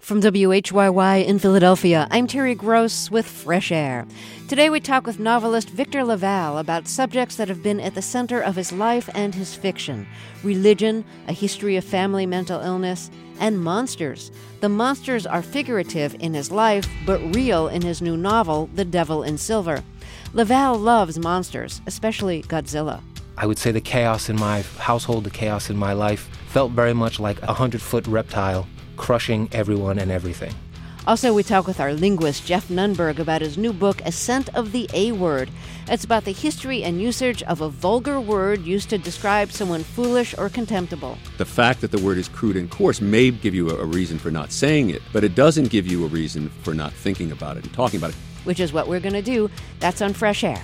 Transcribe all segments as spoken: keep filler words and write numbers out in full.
From W H Y Y in Philadelphia, I'm Terry Gross with Fresh Air. Today we talk with novelist Victor LaValle about subjects that have been at the center of his life and his fiction: religion, a history of family mental illness, and monsters. The monsters are figurative in his life, but real in his new novel, The Devil in Silver. LaValle loves monsters, especially Godzilla. I would say the chaos in my household, the chaos in my life, felt very much like a hundred-foot reptile crushing everyone and everything. Also, we talk with our linguist, Jeff Nunberg, about his new book, Ascent of the A-Word. It's about the history and usage of a vulgar word used to describe someone foolish or contemptible. The fact that the word is crude and coarse may give you a reason for not saying it, but it doesn't give you a reason for not thinking about it and talking about it. Which is what we're going to do. That's on Fresh Air.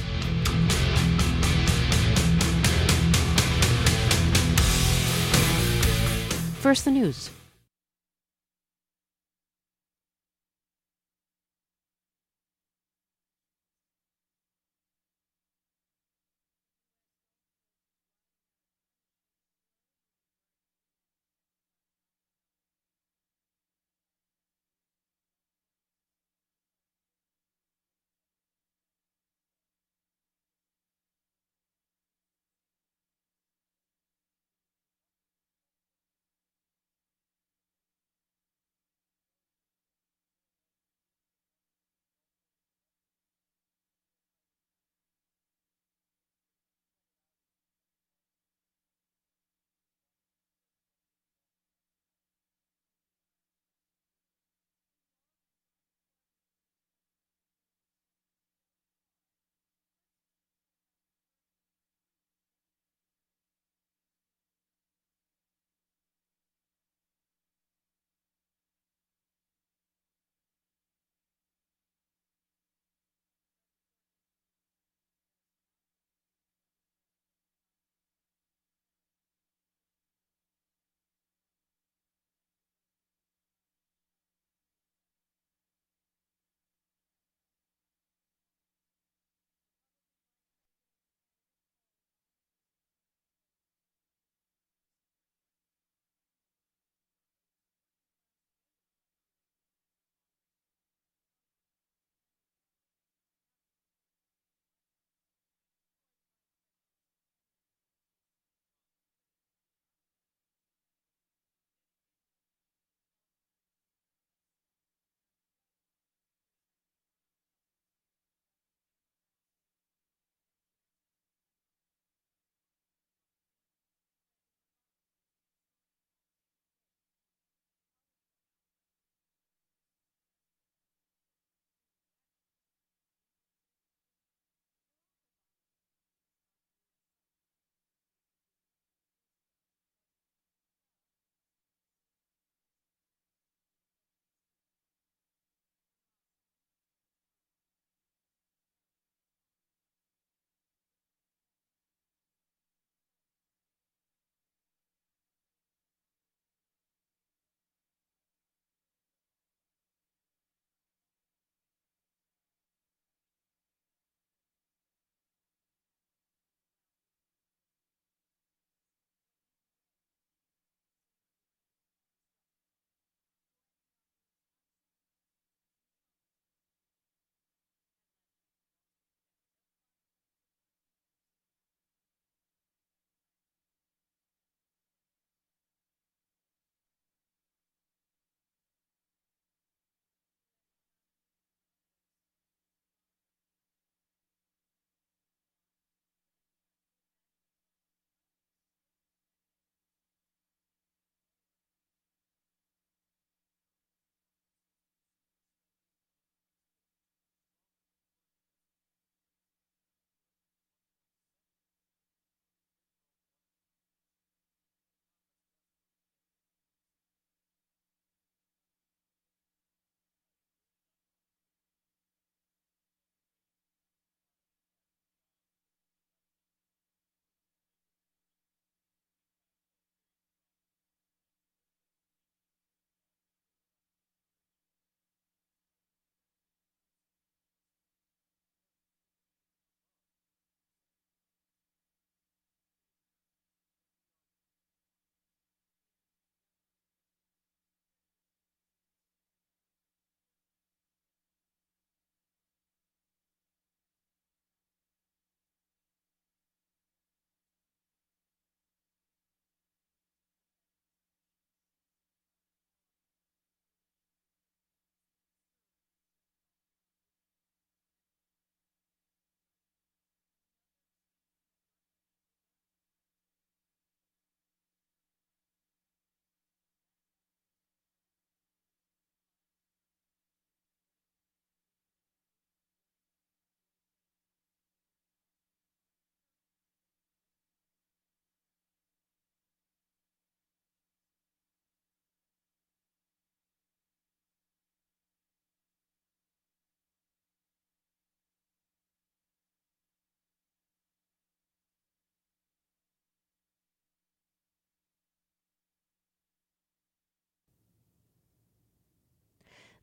First, the news.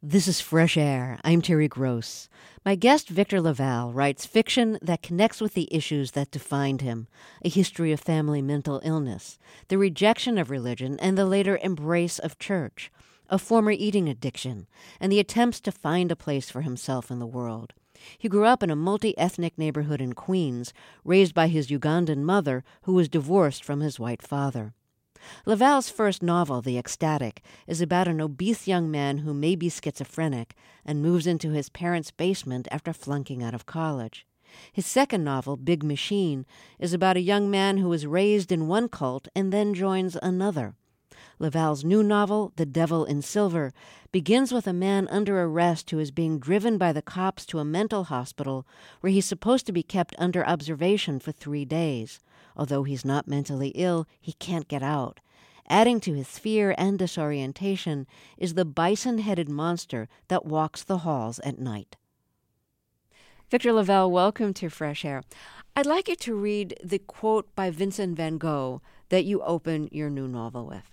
This is Fresh Air. I'm Terry Gross. My guest, Victor LaValle, writes fiction that connects with the issues that defined him: a history of family mental illness, the rejection of religion and the later embrace of church, a former eating addiction, and the attempts to find a place for himself in the world. He grew up in a multi-ethnic neighborhood in Queens, raised by his Ugandan mother, who was divorced from his white father. LaValle's first novel, The Ecstatic, is about an obese young man who may be schizophrenic and moves into his parents' basement after flunking out of college. His second novel, Big Machine, is about a young man who is raised in one cult and then joins another. LaValle's new novel, The Devil in Silver, begins with a man under arrest who is being driven by the cops to a mental hospital where he's supposed to be kept under observation for three days. Although he's not mentally ill, he can't get out. Adding to his fear and disorientation is the bison-headed monster that walks the halls at night. Victor LaValle, welcome to Fresh Air. I'd like you to read the quote by Vincent van Gogh that you open your new novel with.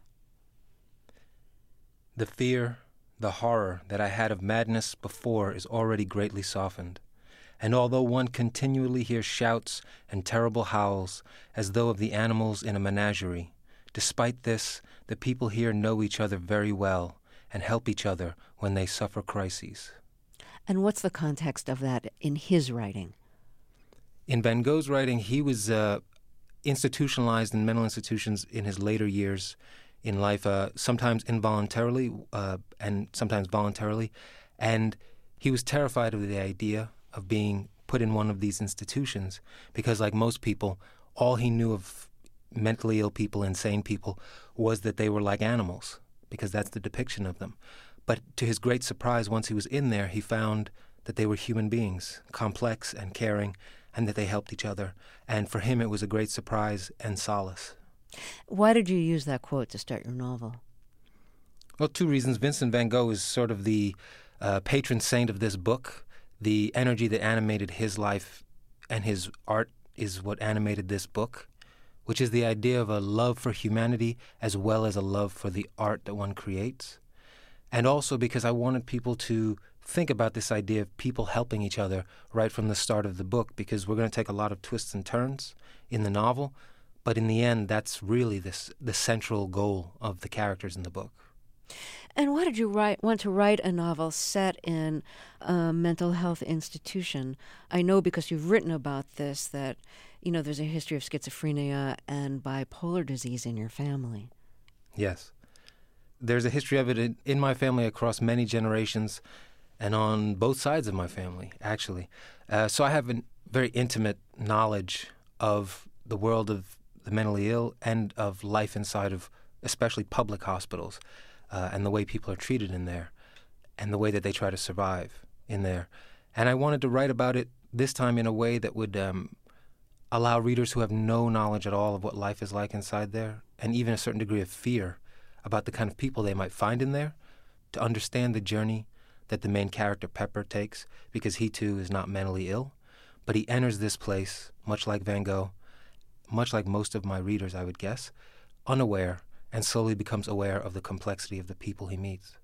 The fear, the horror that I had of madness before is already greatly softened. And although one continually hears shouts and terrible howls, as though of the animals in a menagerie, despite this, the people here know each other very well and help each other when they suffer crises. And what's the context of that in his writing? In Van Gogh's writing, he was uh, institutionalized in mental institutions in his later years in life, uh, sometimes involuntarily uh, and sometimes voluntarily, and he was terrified of the idea of being put in one of these institutions because, like most people, all he knew of mentally ill people, insane people, was that they were like animals, because that's the depiction of them. But to his great surprise, once he was in there, he found that they were human beings, complex and caring, and that they helped each other. And for him, it was a great surprise and solace. Why did you use that quote to start your novel? Well, two reasons. Vincent van Gogh is sort of the uh, patron saint of this book. The energy that animated his life and his art is what animated this book, which is the idea of a love for humanity as well as a love for the art that one creates. And also because I wanted people to think about this idea of people helping each other right from the start of the book, because we're going to take a lot of twists and turns in the novel, but in the end, that's really this, the central goal of the characters in the book. And why did you write, want to write a novel set in a mental health institution? I know because you've written about this that, you know, there's a history of schizophrenia and bipolar disease in your family. Yes. There's a history of it in, in my family across many generations and on both sides of my family, actually. Uh, so I have a very intimate knowledge of the world of the mentally ill and of life inside of especially public hospitals. Uh, and the way people are treated in there, and the way that they try to survive in there. And I wanted to write about it this time in a way that would um, allow readers who have no knowledge at all of what life is like inside there, and even a certain degree of fear about the kind of people they might find in there, to understand the journey that the main character, Pepper, takes, because he too is not mentally ill, but he enters this place, much like Van Gogh, much like most of my readers, I would guess, unaware, and slowly becomes aware of the complexity of the people he meets.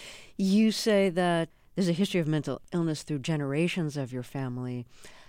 You say that there's a history of mental illness through generations of your family.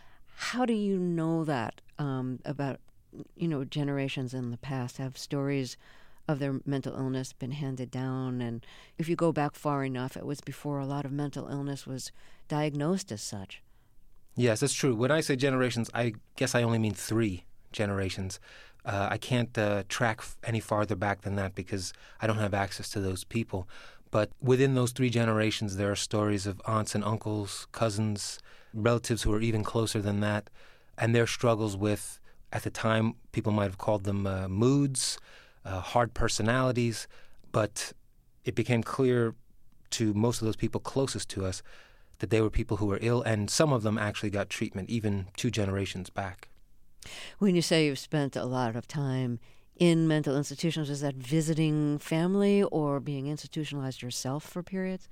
How do you know that um, about, you know, generations in the past? Have stories of their mental illness been handed down? And if you go back far enough, it was before a lot of mental illness was diagnosed as such. Yes, that's true. When I say generations, I guess I only mean three generations. Uh, I can't uh, track f- any farther back than that because I don't have access to those people. But within those three generations, there are stories of aunts and uncles, cousins, relatives who are even closer than that, and their struggles with, at the time, people might have called them uh, moods, uh, hard personalities, but it became clear to most of those people closest to us that they were people who were ill, and some of them actually got treatment even two generations back. When you say you've spent a lot of time in mental institutions, is that visiting family or being institutionalized yourself for periods?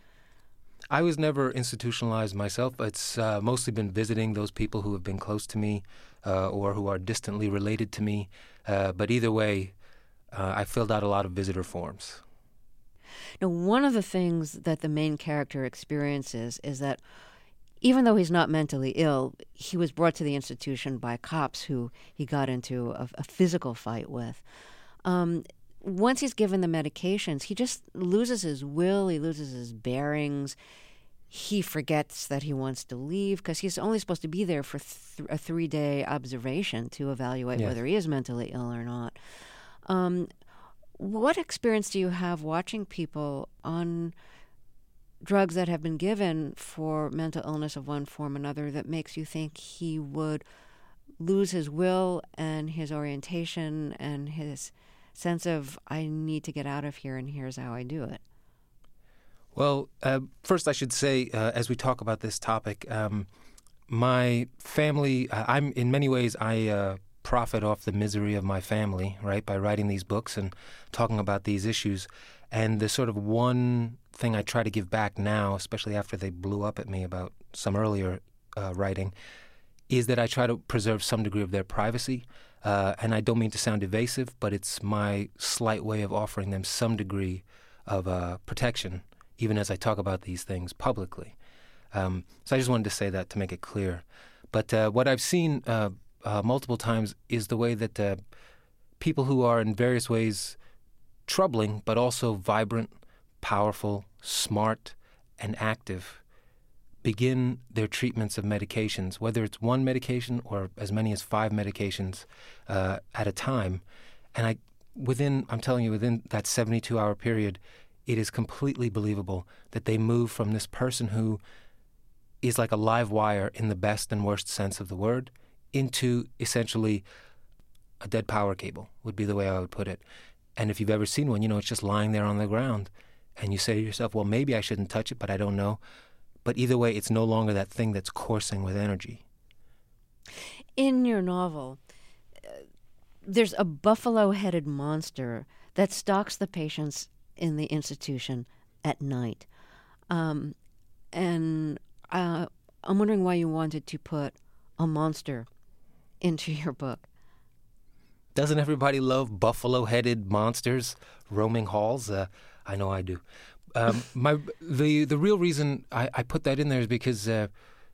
I was never institutionalized myself. It's uh, mostly been visiting those people who have been close to me uh, or who are distantly related to me. Uh, but either way, uh, I filled out a lot of visitor forms. Now, one of the things that the main character experiences is that even though he's not mentally ill, he was brought to the institution by cops who he got into a, a physical fight with. Um, once he's given the medications, he just loses his will, he loses his bearings. He forgets that he wants to leave because he's only supposed to be there for th- a three-day observation to evaluate Yes. whether he is mentally ill or not. Um, what experience do you have watching people on drugs that have been given for mental illness of one form or another that makes you think he would lose his will and his orientation and his sense of, I need to get out of here and here's how I do it? Well, uh, first I should say, uh, as we talk about this topic, um, my family, uh, I'm in many ways, I uh, profit off the misery of my family, right, by writing these books and talking about these issues. And the sort of one thing I try to give back now, especially after they blew up at me about some earlier uh, writing, is that I try to preserve some degree of their privacy. Uh, and I don't mean to sound evasive, but it's my slight way of offering them some degree of uh, protection, even as I talk about these things publicly. Um, so I just wanted to say that to make it clear. But uh, what I've seen uh, uh, multiple times is the way that uh, people who are in various ways troubling, but also vibrant, powerful, smart, and active, begin their treatments of medications, whether it's one medication or as many as five medications uh, at a time. And I, within, I'm telling you, within that seventy-two hour period, it is completely believable that they move from this person who is like a live wire in the best and worst sense of the word into essentially a dead power cable, would be the way I would put it. And if you've ever seen one, you know, it's just lying there on the ground. And you say to yourself, well, maybe I shouldn't touch it, but I don't know. But either way, it's no longer that thing that's coursing with energy. In your novel, uh, there's a buffalo-headed monster that stalks the patients in the institution at night. Um, and uh, I'm wondering why you wanted to put a monster into your book. Doesn't everybody love buffalo-headed monsters roaming halls? Uh, I know I do. Um, my the the real reason I, I put that in there is because uh,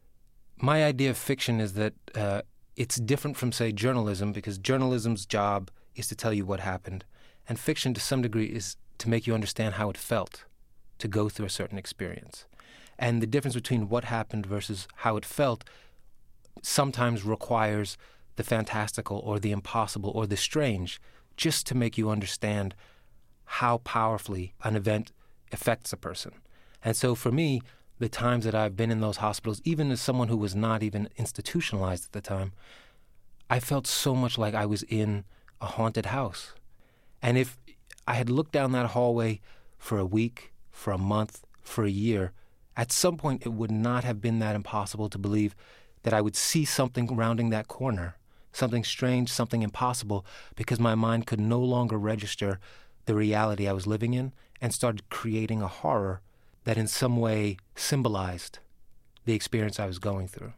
my idea of fiction is that uh, it's different from, say, journalism, because journalism's job is to tell you what happened, and fiction to some degree is to make you understand how it felt to go through a certain experience. And the difference between what happened versus how it felt sometimes requires the fantastical or the impossible or the strange, just to make you understand how powerfully an event affects a person. And so for me, the times that I've been in those hospitals, even as someone who was not even institutionalized at the time, I felt so much like I was in a haunted house. And if I had looked down that hallway for a week, for a month, for a year, at some point it would not have been that impossible to believe that I would see something rounding that corner, something strange, something impossible, because my mind could no longer register the reality I was living in and started creating a horror that in some way symbolized the experience I was going through.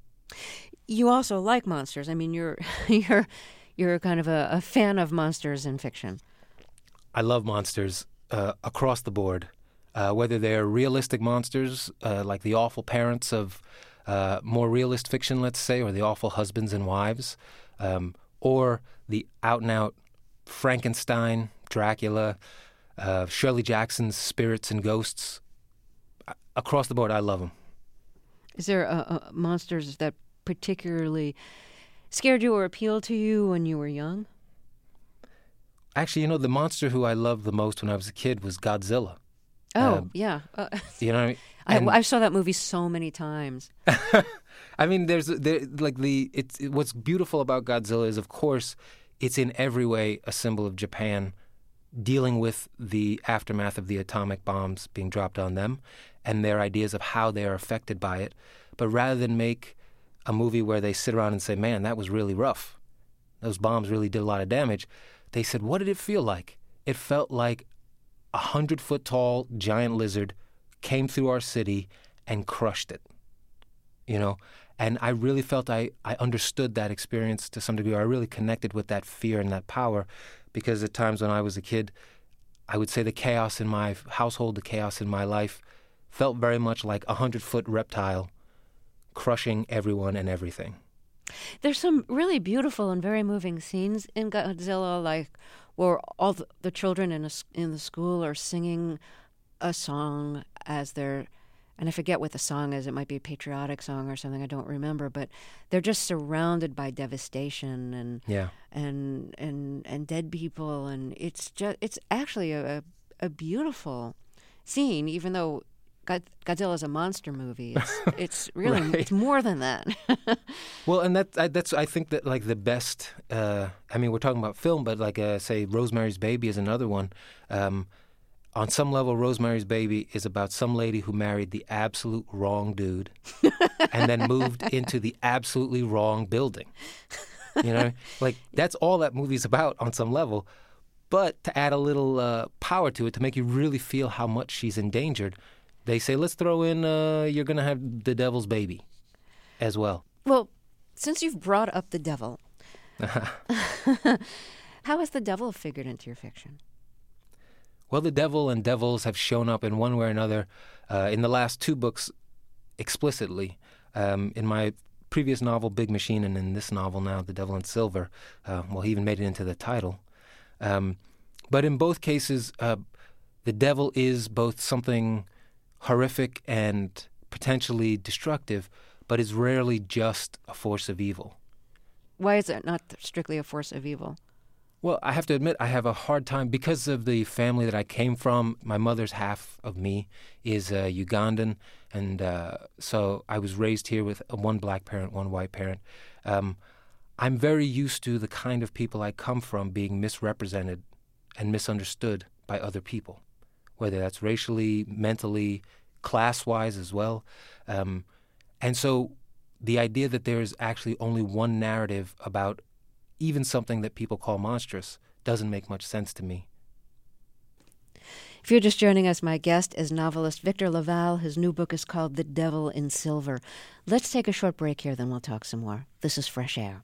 You also like monsters. I mean, you're you're you're kind of a, a fan of monsters in fiction. I love monsters uh, across the board, uh, whether they're realistic monsters uh, like the awful parents of uh, more realist fiction, let's say, or the awful husbands and wives, um, or the out-and-out Frankenstein, Dracula, uh, Shirley Jackson's spirits and ghosts. Across the board, I love them. Is there uh, uh, monsters that particularly scared you or appealed to you when you were young? Actually, you know, the monster who I loved the most when I was a kid was Godzilla. Oh, Um, yeah. Uh, You know what I mean? I, I saw that movie so many times. I mean, there's there, like the it's it, what's beautiful about Godzilla is, of course, it's in every way a symbol of Japan dealing with the aftermath of the atomic bombs being dropped on them and their ideas of how they are affected by it. But rather than make a movie where they sit around and say, man, that was really rough, those bombs really did a lot of damage, they said, what did it feel like? It felt like a hundred-foot-tall giant lizard came through our city and crushed it, you know? And I really felt I, I understood that experience to some degree. I really connected with that fear and that power, because at times when I was a kid, I would say the chaos in my household, the chaos in my life, felt very much like a hundred-foot reptile crushing everyone and everything. There's some really beautiful and very moving scenes in Godzilla, like where all the, the children in a, s- in the school are singing a song as they're, and I forget what the song is. It might be a patriotic song or something. I don't remember, but they're just surrounded by devastation and Yeah. and and and dead people, and it's just it's actually a a beautiful scene, even though God, Godzilla's a monster movie. It's, it's really Right. it's more than that. Well, and that I, that's I think that like the best. Uh, I mean, we're talking about film, but like uh, say, Rosemary's Baby is another one. Um, on some level, Rosemary's Baby is about some lady who married the absolute wrong dude, and then moved into the absolutely wrong building. You know, like that's all that movie's about on some level. But to add a little uh, power to it, to make you really feel how much she's endangered, they say, let's throw in, uh, you're going to have the devil's baby as well. Well, since you've brought up the devil, how has the devil figured into your fiction? Well, the devil and devils have shown up in one way or another uh, in the last two books explicitly. Um, in my previous novel, Big Machine, and in this novel now, The Devil in Silver. Uh, well, he even made it into the title. Um, but in both cases, uh, the devil is both something horrific and potentially destructive, but is rarely just a force of evil. Why is it not strictly a force of evil? Well, I have to admit, I have a hard time because of the family that I came from. My mother's half of me is uh, Ugandan, and uh, so I was raised here with one black parent, one white parent. Um, I'm very used to the kind of people I come from being misrepresented and misunderstood by other people, whether that's racially, mentally, class-wise as well. Um, and so the idea that there is actually only one narrative about even something that people call monstrous doesn't make much sense to me. If you're just joining us, my guest is novelist Victor LaValle. His new book is called The Devil in Silver. Let's take a short break here, then we'll talk some more. This is Fresh Air.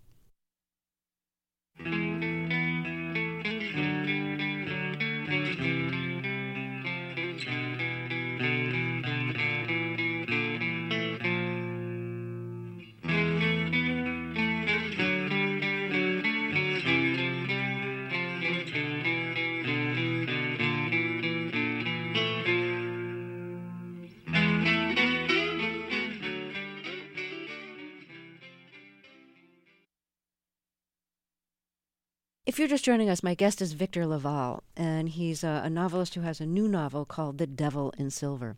If you're just joining us, my guest is Victor LaValle, and he's a, a novelist who has a new novel called The Devil in Silver.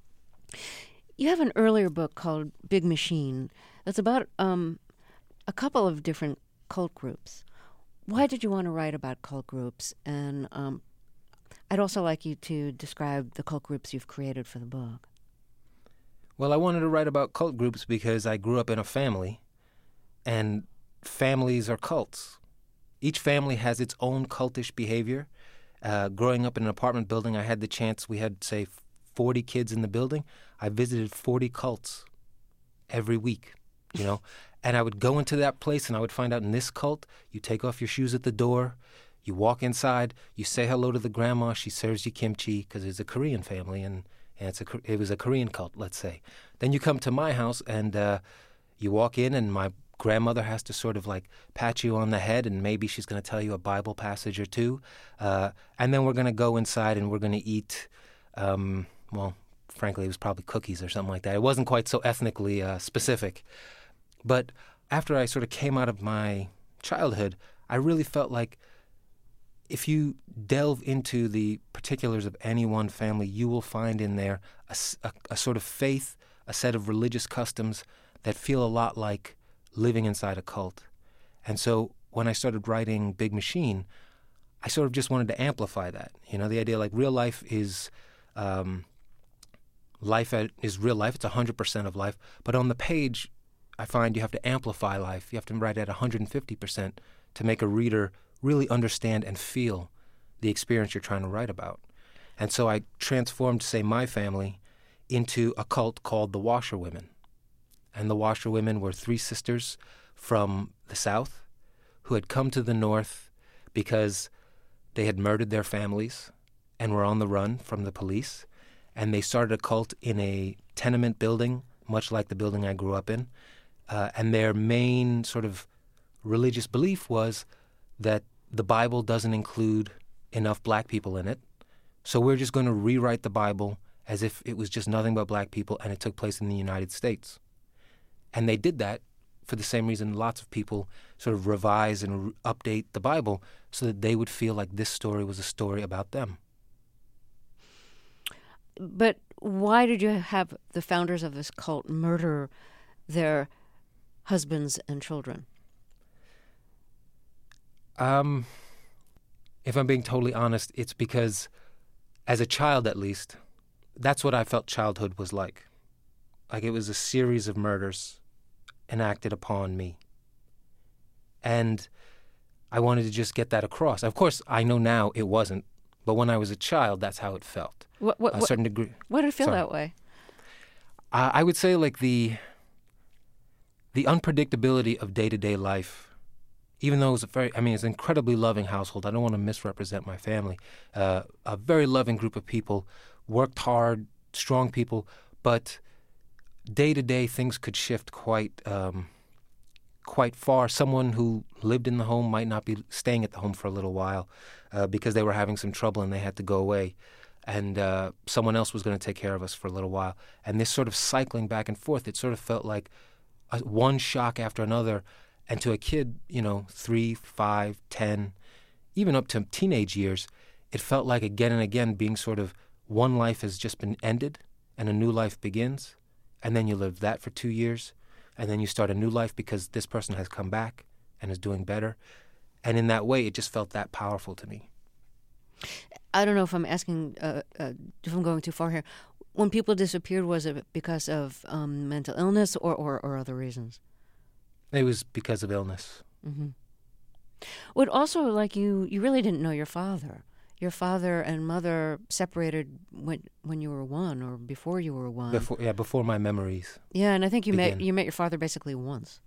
You have an earlier book called Big Machine that's about um, a couple of different cult groups. Why did you want to write about cult groups? And um, I'd also like you to describe the cult groups you've created for the book. Well, I wanted to write about cult groups because I grew up in a family, and families are cults. Each family has its own cultish behavior. Uh, growing up in an apartment building, I had the chance, we had, say, forty kids in the building. I visited forty cults every week, you know. And I would go into that place and I would find out in this cult, you take off your shoes at the door, you walk inside, you say hello to the grandma, she serves you kimchi, because it's a Korean family, and, and it's a, it was a Korean cult, let's say. Then you come to my house and uh, you walk in and my grandmother has to sort of like pat you on the head, and maybe she's going to tell you a Bible passage or two. Uh, and then we're going to go inside and we're going to eat, um, well, frankly, it was probably cookies or something like that. It wasn't quite so ethnically uh, specific. But after I sort of came out of my childhood, I really felt like if you delve into the particulars of any one family, you will find in there a, a, a sort of faith, a set of religious customs that feel a lot like living inside a cult. And so when I started writing Big Machine, I sort of just wanted to amplify that. You know, the idea like real life is um, life at, is real life. It's one hundred percent of life. But on the page, I find you have to amplify life. You have to write at one hundred fifty percent to make a reader really understand and feel the experience you're trying to write about. And so I transformed, say, my family into a cult called the Washerwomen. And the Washerwomen were three sisters from the South who had come to the North because they had murdered their families and were on the run from the police. And they started a cult in a tenement building, much like the building I grew up in. Uh, and their main sort of religious belief was that the Bible doesn't include enough black people in it. So we're just going to rewrite the Bible as if it was just nothing but black people and it took place in the United States. And they did that for the same reason lots of people sort of revise and re- update the Bible so that they would feel like this story was a story about them. But why did you have the founders of this cult murder their husbands and children? Um, if I'm being totally honest, it's because as a child at least, that's what I felt childhood was like. Like it was a series of murders enacted upon me. And I wanted to just get that across. Of course, I know now it wasn't, but when I was a child, that's how it felt. What, what, a certain degree. What did it feel Sorry. that way? I, I would say like the the unpredictability of day-to-day life, even though it was a very, I mean, it's an incredibly loving household. I don't want to misrepresent my family. Uh, a very loving group of people, worked hard, strong people, but day-to-day things could shift quite um, quite far. Someone who lived in the home might not be staying at the home for a little while uh, because they were having some trouble and they had to go away. And uh, someone else was going to take care of us for a little while. And this sort of cycling back and forth, it sort of felt like a, one shock after another. And to a kid, you know, three, five, ten, even up to teenage years, it felt like again and again being sort of one life has just been ended and a new life begins. And then you live that for two years. And then you start a new life because this person has come back and is doing better. And in that way, it just felt that powerful to me. I don't know if I'm asking, uh, uh, if I'm going too far here. When people disappeared, was it because of um, mental illness or, or, or other reasons? It was because of illness. Mm-hmm. Would also, like you, you really didn't know your father. Your father and mother separated when when you were one or before you were one. Before, yeah, before my memories. Yeah, and I think you begin. met you met your father basically once.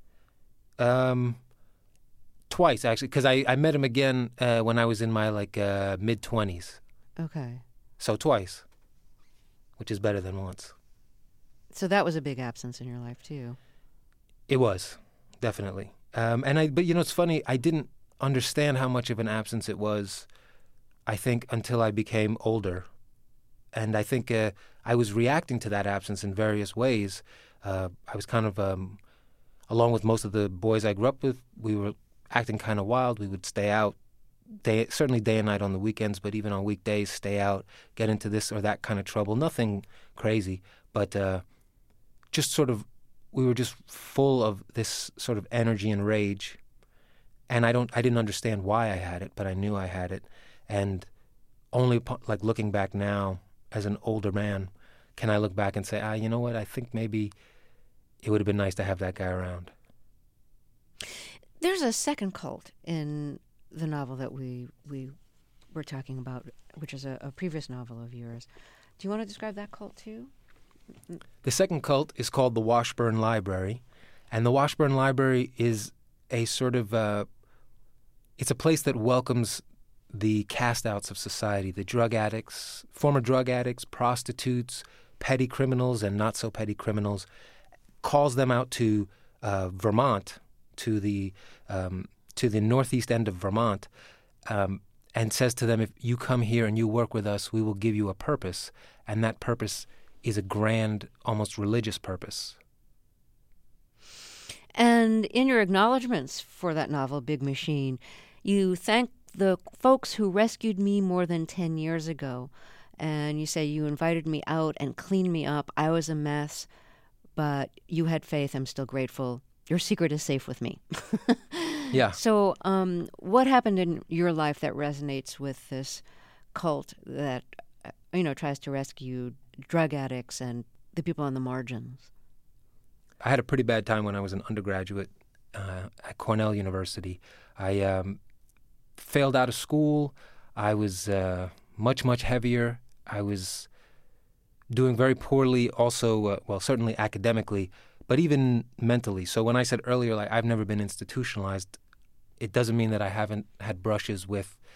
Um, twice actually, because I, I met him again uh, when I was in my like uh, mid twenties. Okay. So twice, which is better than once. So that was a big absence in your life too. It was, definitely. Um, and I, but you know, it's funny. I didn't understand how much of an absence it was. I think until I became older, and I think uh, I was reacting to that absence in various ways. Uh, I was kind of, um, along with most of the boys I grew up with, we were acting kind of wild. We would stay out, day, certainly day and night on the weekends, but even on weekdays, stay out, get into this or that kind of trouble. Nothing crazy, but uh, just sort of, we were just full of this sort of energy and rage. And I don't, I didn't understand why I had it, but I knew I had it. And only like looking back now as an older man, can I look back and say, ah, you know what? I think maybe it would have been nice to have that guy around. There's a second cult in the novel that we we were talking about, which is a, a previous novel of yours. Do you want to describe that cult too? The second cult is called the Washburn Library, and the Washburn Library is a sort of uh, it's a place that welcomes the cast-outs of society, the drug addicts, former drug addicts, prostitutes, petty criminals, and not-so-petty criminals, calls them out to uh, Vermont, to the um, to the northeast end of Vermont, um, and says to them, if you come here and you work with us, we will give you a purpose, and that purpose is a grand, almost religious purpose. And in your acknowledgments for that novel, Big Machine, you thank the folks who rescued me more than ten years ago. And you say you invited me out and cleaned me up. I was a mess, but you had faith. I'm still grateful. Your secret is safe with me. Yeah. So um, what happened in your life that resonates with this cult that, you know, tries to rescue drug addicts and the people on the margins? I had a pretty bad time when I was an undergraduate uh, at Cornell University. I um, failed out of school. I was uh, much, much heavier. I was doing very poorly also, uh, well, certainly academically, but even mentally. So when I said earlier, like, I've never been institutionalized, it doesn't mean that I haven't had brushes with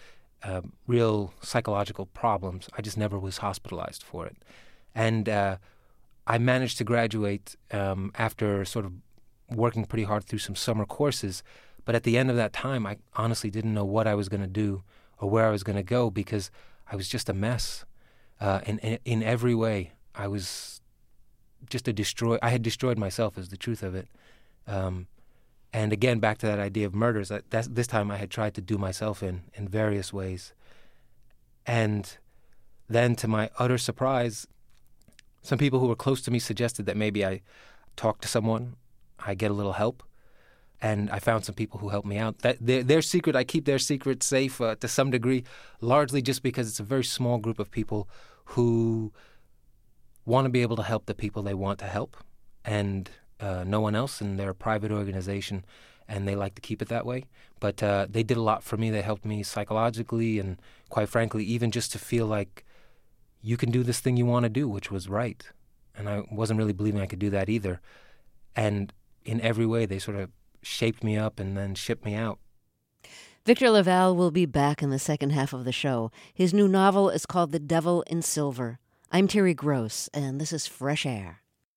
uh, real psychological problems. I just never was hospitalized for it. And uh, I managed to graduate um, after sort of working pretty hard through some summer courses. But at the end of that time, I honestly didn't know what I was going to do or where I was going to go because I was just a mess. Uh, in, in in every way, I was just a destroy. I had destroyed myself, is the truth of it. Um, and again, back to that idea of murders. That, that's, this time, I had tried to do myself in in various ways. And then, to my utter surprise, some people who were close to me suggested that maybe I talk to someone, I get a little help. And I found some people who helped me out. That their, their secret, I keep their secret safe uh, to some degree, largely just because it's a very small group of people who want to be able to help the people they want to help, and uh, no one else. And they're a private organization, and they like to keep it that way. But uh, they did a lot for me. They helped me psychologically, and quite frankly, even just to feel like you can do this thing you want to do, which was right. And I wasn't really believing I could do that either. And in every way, they sort of shaped me up and then shipped me out. Victor LaValle will be back in the second half of the show. His new novel is called The Devil in Silver. I'm Terry Gross, and this is Fresh Air.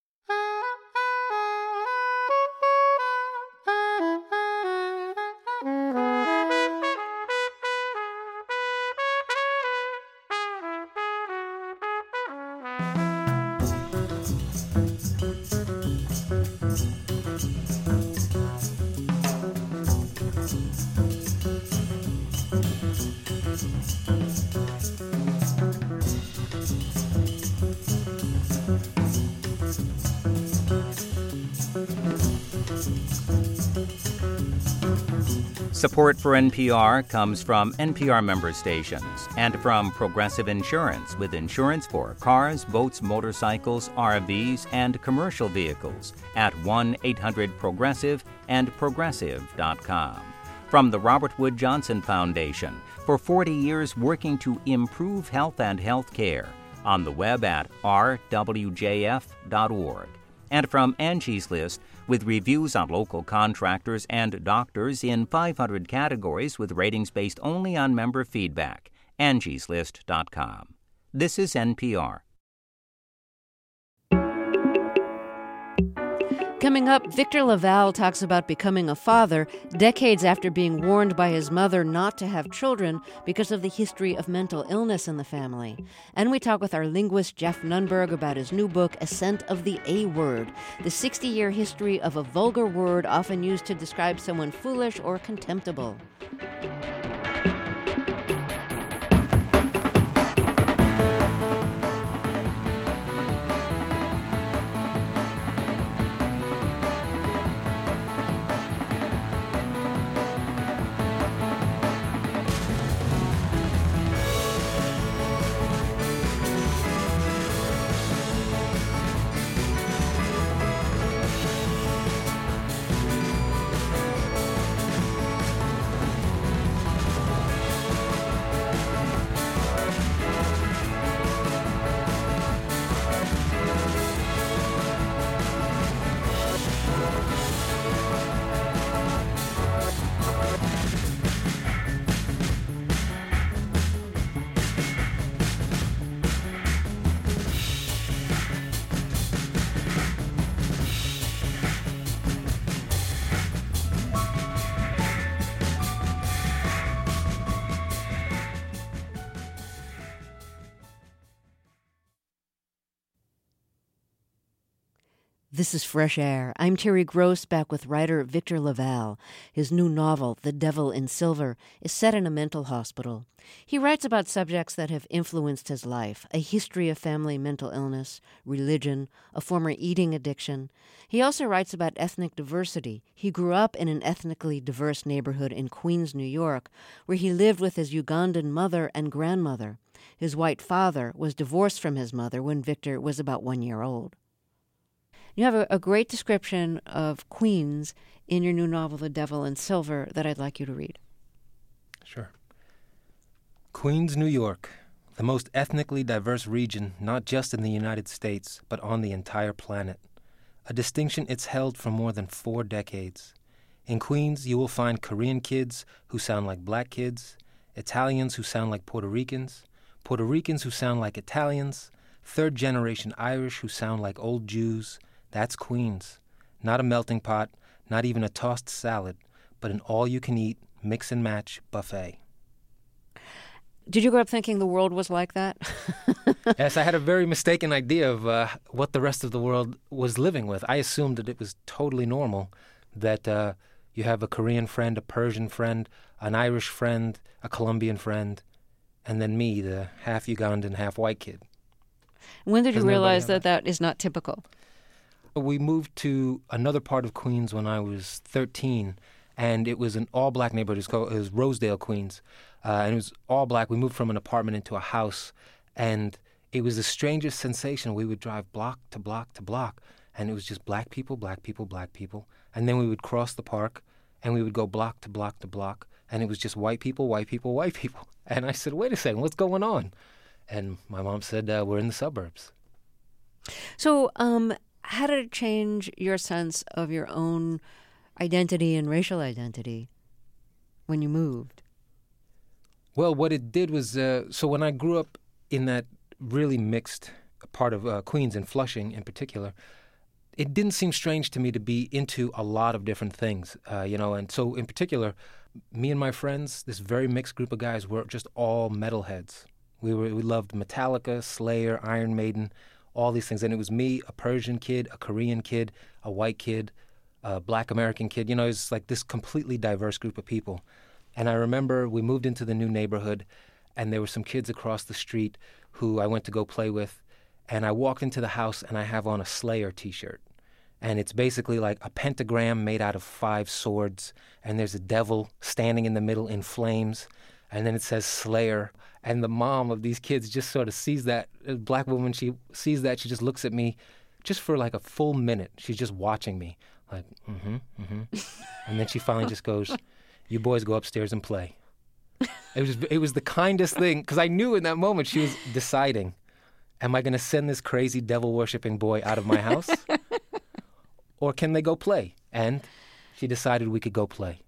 Support for N P R comes from N P R member stations and from Progressive Insurance, with insurance for cars, boats, motorcycles, R Vs, and commercial vehicles at one eight hundred progressive and progressive dot com. From the Robert Wood Johnson Foundation, for forty years working to improve health and health care, on the web at r w j f dot org. And from Angie's List, with reviews on local contractors and doctors in five hundred categories with ratings based only on member feedback. angies list dot com. This is N P R. Coming up, Victor LaValle talks about becoming a father decades after being warned by his mother not to have children because of the history of mental illness in the family. And we talk with our linguist Jeff Nunberg about his new book, Ascent of the A-Word, the sixty-year history of a vulgar word often used to describe someone foolish or contemptible. This is Fresh Air. I'm Terry Gross, back with writer Victor LaValle. His new novel, The Devil in Silver, is set in a mental hospital. He writes about subjects that have influenced his life: a history of family mental illness, religion, a former eating addiction. He also writes about ethnic diversity. He grew up in an ethnically diverse neighborhood in Queens, New York, where he lived with his Ugandan mother and grandmother. His white father was divorced from his mother when Victor was about one year old. You have a, a great description of Queens in your new novel, The Devil in Silver, that I'd like you to read. Sure. Queens, New York, the most ethnically diverse region, not just in the United States, but on the entire planet. A distinction it's held for more than four decades. In Queens, you will find Korean kids who sound like black kids, Italians who sound like Puerto Ricans, Puerto Ricans who sound like Italians, third-generation Irish who sound like old Jews. That's Queens. Not a melting pot, not even a tossed salad, but an all-you-can-eat, mix-and-match buffet. Did you grow up thinking the world was like that? Yes, I had a very mistaken idea of uh, what the rest of the world was living with. I assumed that it was totally normal, that uh, you have a Korean friend, a Persian friend, an Irish friend, a Colombian friend, and then me, the half Ugandan, half white kid. When did you Doesn't everybody realize have that that is not typical? We moved to another part of Queens when I was thirteen, and it was an all-black neighborhood. It was, called, it was Rosedale, Queens, uh, and it was all black. We moved from an apartment into a house, and it was the strangest sensation. We would drive block to block to block, and it was just black people, black people, black people, and then we would cross the park, and we would go block to block to block, and it was just white people, white people, white people. And I said, wait a second, what's going on? And my mom said, uh, we're in the suburbs. So um, how did it change your sense of your own identity and racial identity when you moved? Well, what it did was, uh, so when I grew up in that really mixed part of uh, Queens and Flushing in particular, it didn't seem strange to me to be into a lot of different things, uh, you know, and so in particular, me and my friends, this very mixed group of guys, were just all metalheads. We were we loved Metallica, Slayer, Iron Maiden, all these things, and it was me, a Persian kid, a Korean kid, a white kid, a black American kid. You know, it's like this completely diverse group of people. And I remember we moved into the new neighborhood, and there were some kids across the street who I went to go play with, and I walked into the house, and I have on a Slayer T-shirt. And it's basically like a pentagram made out of five swords, and there's a devil standing in the middle in flames, and then it says Slayer. And the mom of these kids just sort of sees that, a black woman, she sees that, she just looks at me just for like a full minute. She's just watching me, like, mm-hmm, mm-hmm. And then she finally just goes, you boys go upstairs and play. It was, it was the kindest thing, because I knew in that moment she was deciding, am I going to send this crazy devil-worshipping boy out of my house? Or can they go play? And she decided we could go play.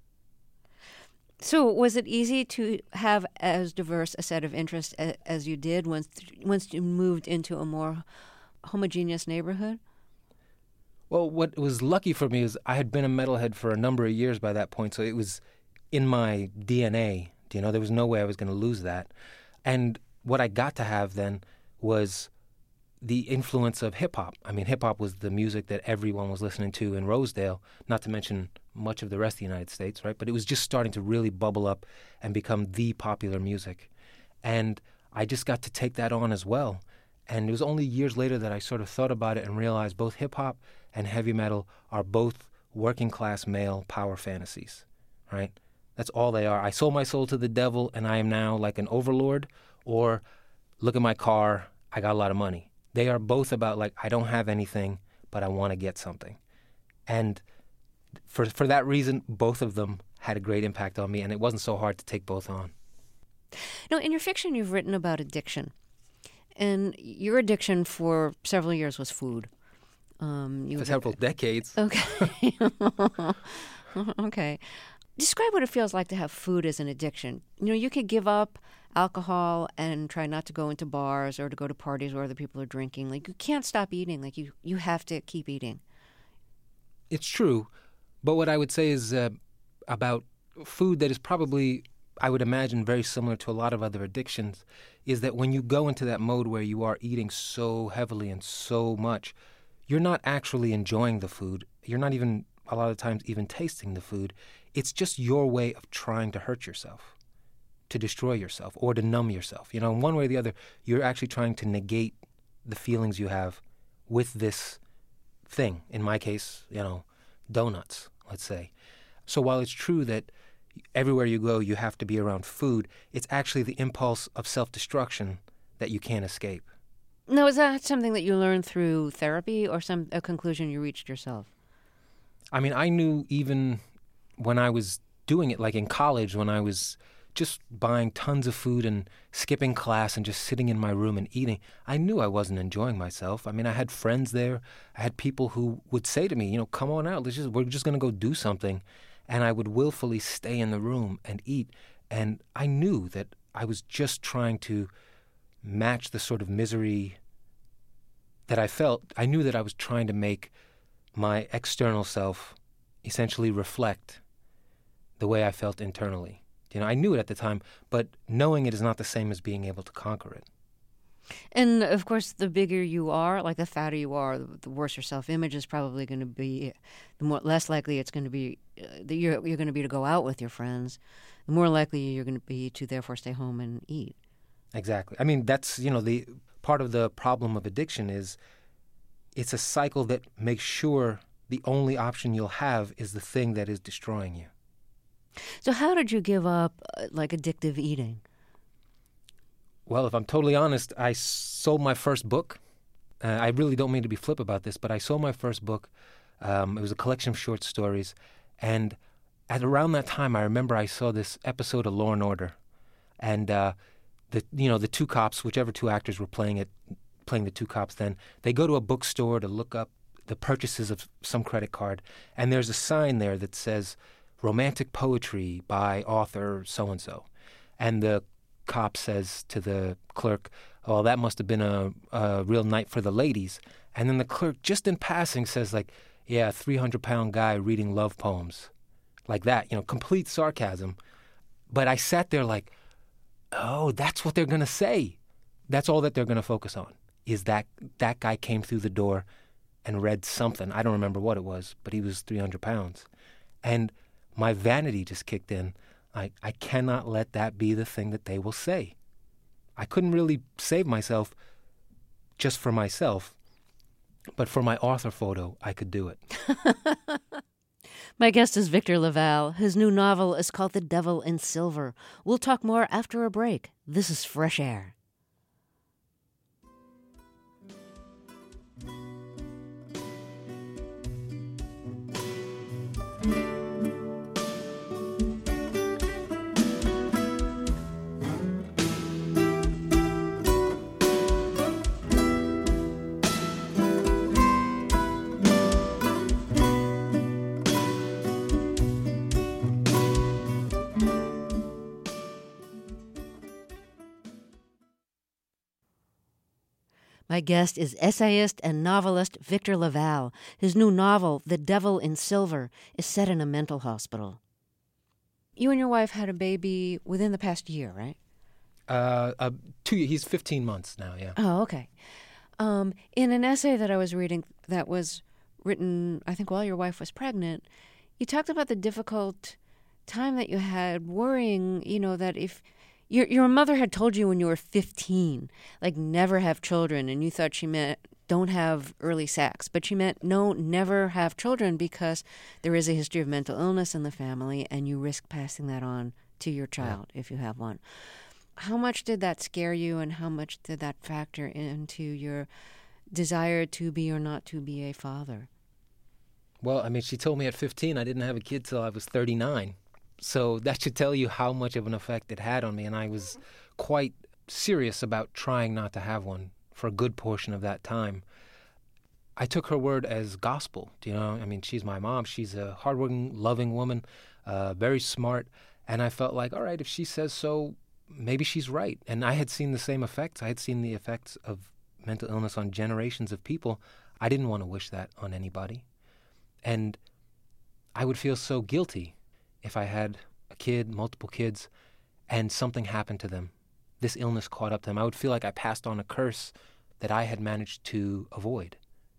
So was it easy to have as diverse a set of interests a, as you did once once you moved into a more homogeneous neighborhood? Well, what was lucky for me is I had been a metalhead for a number of years by that point, so it was in my D N A. You know, there was no way I was going to lose that. And what I got to have then was the influence of hip-hop. I mean, hip-hop was the music that everyone was listening to in Rosedale, not to mention much of the rest of the United States, right? But it was just starting to really bubble up and become the popular music. And I just got to take that on as well. And it was only years later that I sort of thought about it and realized both hip-hop and heavy metal are both working-class male power fantasies, right? That's all they are. I sold my soul to the devil, and I am now like an overlord, or look at my car, I got a lot of money. They are both about, like, I don't have anything, but I want to get something. And for for that reason, both of them had a great impact on me, and it wasn't so hard to take both on. Now, in your fiction, you've written about addiction. And your addiction for several years was food. Um, you for several decades. Okay. Okay. Describe what it feels like to have food as an addiction. You know, you could give up alcohol and try not to go into bars or to go to parties where other people are drinking. Like, you can't stop eating. Like, you, you have to keep eating. It's true. But what I would say is uh, about food that is probably, I would imagine, very similar to a lot of other addictions, is that when you go into that mode where you are eating so heavily and so much, you're not actually enjoying the food. You're not even, a lot of times, even tasting the food. It's just your way of trying to hurt yourself, to destroy yourself, or to numb yourself. You know, in one way or the other, you're actually trying to negate the feelings you have with this thing. In my case, you know, donuts, let's say. So while it's true that everywhere you go you have to be around food, it's actually the impulse of self-destruction that you can't escape. Now, is that something that you learned through therapy or some a conclusion you reached yourself? I mean, I knew even when I was doing it, like in college, when I was just buying tons of food and skipping class and just sitting in my room and eating, I knew I wasn't enjoying myself. I mean, I had friends there. I had people who would say to me, you know, come on out. Let's just, we're just going to go do something. And I would willfully stay in the room and eat. And I knew that I was just trying to match the sort of misery that I felt. I knew that I was trying to make my external self essentially reflect the way I felt internally. You know, I knew it at the time, but knowing it is not the same as being able to conquer it. And, of course, the bigger you are, like the fatter you are, the worse your self-image is probably going to be, the more less likely it's going to be uh, that you're, you're going to be to go out with your friends, the more likely you're going to be to therefore stay home and eat. Exactly. I mean, that's, you know, the part of the problem of addiction is it's a cycle that makes sure the only option you'll have is the thing that is destroying you. So how did you give up, uh, like, addictive eating? Well, if I'm totally honest, I sold my first book. Uh, I really don't mean to be flip about this, but I sold my first book. Um, it was a collection of short stories. And at around that time, I remember I saw this episode of Law and Order. And, uh, the you know, the two cops, whichever two actors were playing it, playing the two cops then, they go to a bookstore to look up the purchases of some credit card. And there's a sign there that says, Romantic Poetry by author so-and-so. And the cop says to the clerk, oh, that must have been a, a real night for the ladies. And then the clerk, just in passing, says, like, yeah, a three hundred pound guy reading love poems. Like that, you know, complete sarcasm. But I sat there like, oh, that's what they're going to say. That's all that they're going to focus on, is that that guy came through the door and read something. I don't remember what it was, but he was three hundred pounds. And my vanity just kicked in. I, I cannot let that be the thing that they will say. I couldn't really save myself just for myself, but for my author photo, I could do it. My guest is Victor LaValle. His new novel is called The Devil in Silver. We'll talk more after a break. This is Fresh Air. My guest is essayist and novelist Victor LaValle. His new novel, The Devil in Silver, is set in a mental hospital. You and your wife had a baby within the past year, right? Uh, uh, two. He's fifteen months now, yeah. Oh, okay. Um, in an essay that I was reading that was written, I think, while your wife was pregnant, you talked about the difficult time that you had worrying, you know, that if Your your mother had told you when you were fifteen, like, never have children, and you thought she meant don't have early sex. But she meant no, never have children because there is a history of mental illness in the family, and you risk passing that on to your child yeah. if you have one. How much did that scare you, and how much did that factor into your desire to be or not to be a father? Well, I mean, she told me at fifteen I didn't have a kid till I was thirty-nine. So that should tell you how much of an effect it had on me. And I was quite serious about trying not to have one for a good portion of that time. I took her word as gospel. You know, I mean, she's my mom. She's a hardworking, loving woman, uh, very smart. And I felt like, all right, if she says so, maybe she's right. And I had seen the same effects. I had seen the effects of mental illness on generations of people. I didn't want to wish that on anybody. And I would feel so guilty if I had a kid, multiple kids, and something happened to them. This illness caught up to them. I would feel like I passed on a curse that I had managed to avoid.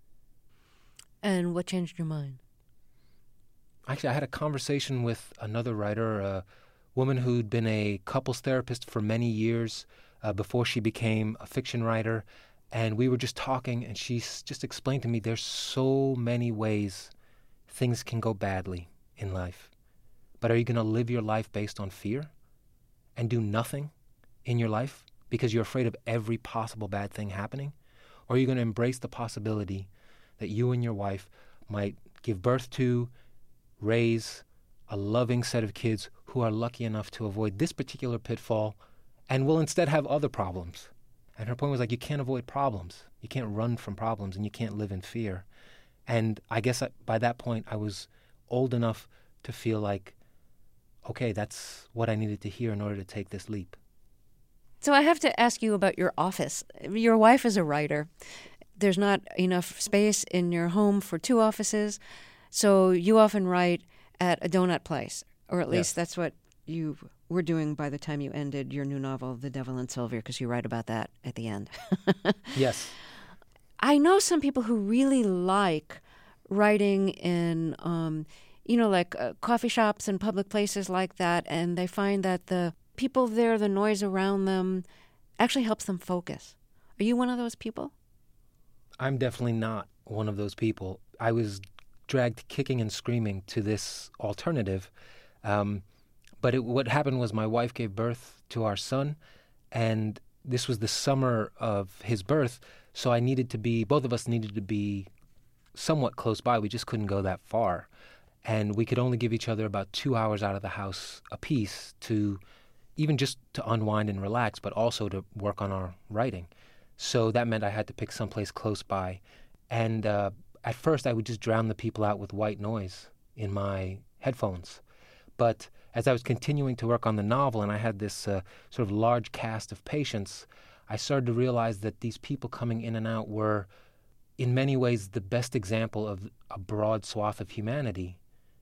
And what changed your mind? Actually, I had a conversation with another writer, a woman who'd been a couples therapist for many years uh, before she became a fiction writer. And we were just talking, and she just explained to me there's so many ways things can go badly in life. But are you going to live your life based on fear and do nothing in your life because you're afraid of every possible bad thing happening? Or are you going to embrace the possibility that you and your wife might give birth to, raise a loving set of kids who are lucky enough to avoid this particular pitfall and will instead have other problems? And her point was like, you can't avoid problems. You can't run from problems, and you can't live in fear. And I guess I, by that point I was old enough to feel like, okay, that's what I needed to hear in order to take this leap. So I have to ask you about your office. Your wife is a writer. There's not enough space in your home for two offices, so you often write at a donut place, or at least Yes. that's what you were doing by the time you ended your new novel, The Devil in Silver, because you write about that at the end. Yes. I know some people who really like writing in, um, you know, like uh, coffee shops and public places like that, and they find that the people there, the noise around them, actually helps them focus. Are you one of those people? I'm definitely not one of those people. I was dragged kicking and screaming to this alternative. Um, but it, what happened was my wife gave birth to our son, and this was the summer of his birth, so I needed to be, both of us needed to be somewhat close by. We just couldn't go that far. And we could only give each other about two hours out of the house apiece to even just to unwind and relax, but also to work on our writing. So that meant I had to pick someplace close by. And uh, at first, I would just drown the people out with white noise in my headphones. But as I was continuing to work on the novel, and I had this uh, sort of large cast of patients, I started to realize that these people coming in and out were, in many ways, the best example of a broad swath of humanity.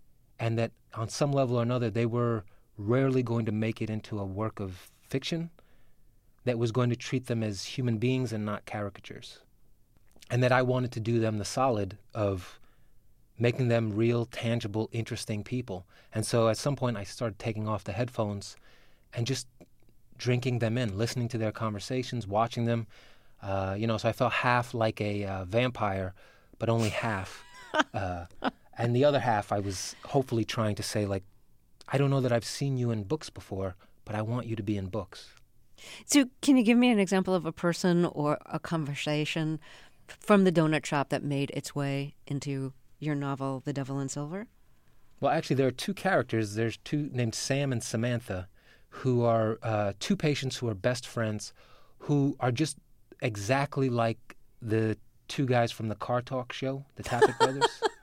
And that on some level or another, they were rarely going to make it into a work of fiction that was going to treat them as human beings and not caricatures. And that I wanted to do them the solid of making them real, tangible, interesting people. And so at some point I started taking off the headphones and just drinking them in, listening to their conversations, watching them. Uh, you know, so I felt half like a uh, vampire, but only half. uh, and the other half I was hopefully trying to say, like, I don't know that I've seen you in books before, but I want you to be in books. So can you give me an example of a person or a conversation from the donut shop that made its way into your novel, The Devil in Silver? Well, actually, there are two characters. There's two named Sam and Samantha, who are uh, two patients who are best friends, who are just exactly like the two guys from the Car Talk show, the Tappet Brothers.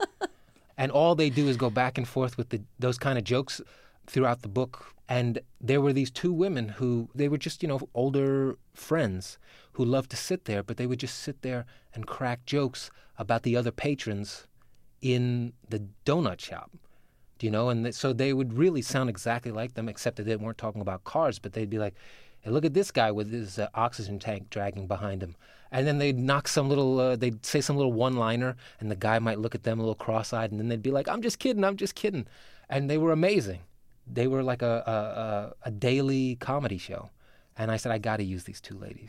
And all they do is go back and forth with the, those kind of jokes throughout the book. And there were these two women who, they were just, you know, older friends who loved to sit there, but they would just sit there and crack jokes about the other patrons in the donut shop, you know? And th- so they would really sound exactly like them, except that they weren't talking about cars, but they'd be like, hey, look at this guy with his uh, oxygen tank dragging behind him. And then they'd knock some little, uh, they'd say some little one-liner, and the guy might look at them a little cross-eyed, and then they'd be like, I'm just kidding, I'm just kidding. And they were amazing. They were like a, a, a, a daily comedy show. And I said, I got to use these two ladies.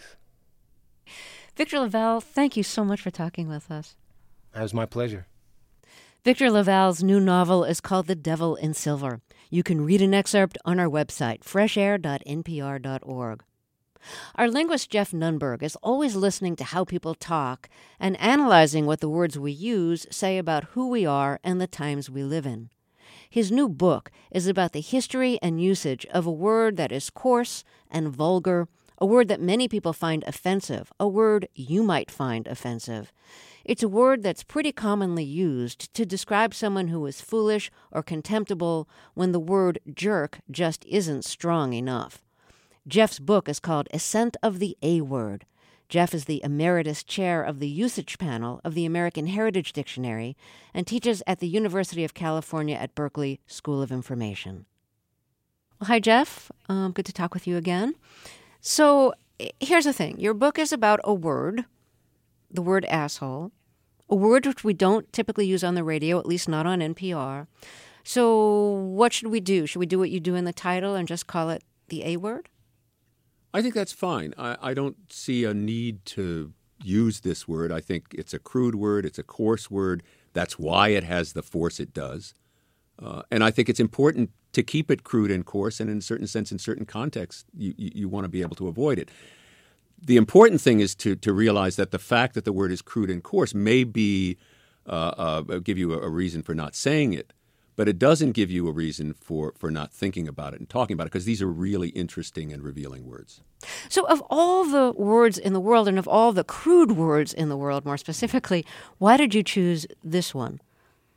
Victor LaValle, thank you so much for talking with us. It was my pleasure. Victor LaValle's new novel is called The Devil in Silver. You can read an excerpt on our website, fresh air dot n p r dot org. Our linguist Jeff Nunberg is always listening to how people talk and analyzing what the words we use say about who we are and the times we live in. His new book is about the history and usage of a word that is coarse and vulgar, a word that many people find offensive, a word you might find offensive. It's a word that's pretty commonly used to describe someone who is foolish or contemptible when the word jerk just isn't strong enough. Jeff's book is called Ascent of the A-Word. Jeff is the emeritus chair of the usage panel of the American Heritage Dictionary and teaches at the University of California at Berkeley School of Information. Well, hi, Jeff. Um, good to talk with you again. So here's the thing. Your book is about a word, the word asshole, a word which we don't typically use on the radio, at least not on N P R. So what should we do? Should we do what you do in the title and just call it the A-word? I think that's fine. I, I don't see a need to use this word. I think it's a crude word. It's a coarse word. That's why it has the force it does. Uh, and I think it's important to keep it crude and coarse, and in a certain sense, in certain contexts, you, you, you want to be able to avoid it. The important thing is to, to realize that the fact that the word is crude and coarse may be uh, uh, give you a, a reason for not saying it, but it doesn't give you a reason for, for not thinking about it and talking about it, because these are really interesting and revealing words. So of all the words in the world, and of all the crude words in the world more specifically, why did you choose this one?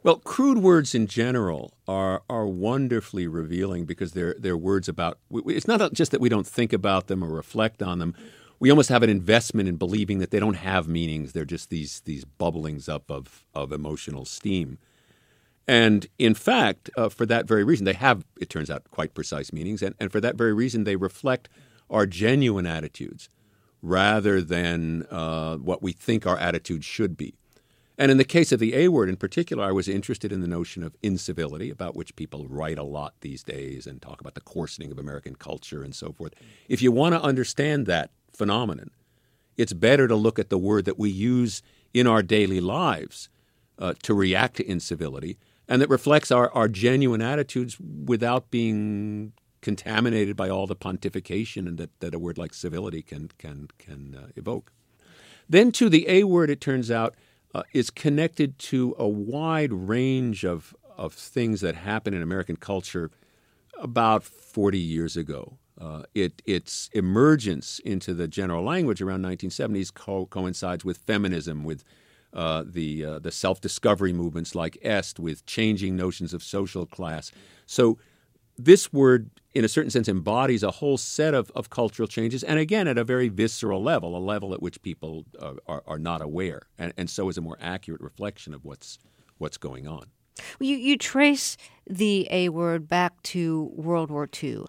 Well, crude words in general are are wonderfully revealing because they're they're words about. It's not just that we don't think about them or reflect on them. We almost have an investment in believing that they don't have meanings. They're just these these bubblings up of of emotional steam. And in fact, uh, for that very reason, they have, it turns out, quite precise meanings. And, and for that very reason, they reflect our genuine attitudes rather than uh, what we think our attitudes should be. And in the case of the A word in particular, I was interested in the notion of incivility, about which people write a lot these days and talk about the coarsening of American culture and so forth. If you want to understand that phenomenon, it's better to look at the word that we use in our daily lives uh, to react to incivility, and that reflects our, our genuine attitudes without being contaminated by all the pontification and that, that a word like civility can can can uh, evoke. Then, to the A word, it turns out, uh, is connected to a wide range of of things that happen in American culture about forty years ago. Uh, it, its emergence into the general language around nineteen seventies co- coincides with feminism, with uh, the uh, the self-discovery movements like Est, with changing notions of social class. So this word, in a certain sense, embodies a whole set of, of cultural changes, and again, at a very visceral level, a level at which people uh, are, are not aware, and, and so is a more accurate reflection of what's what's going on. You, you trace the A word back to World War Two.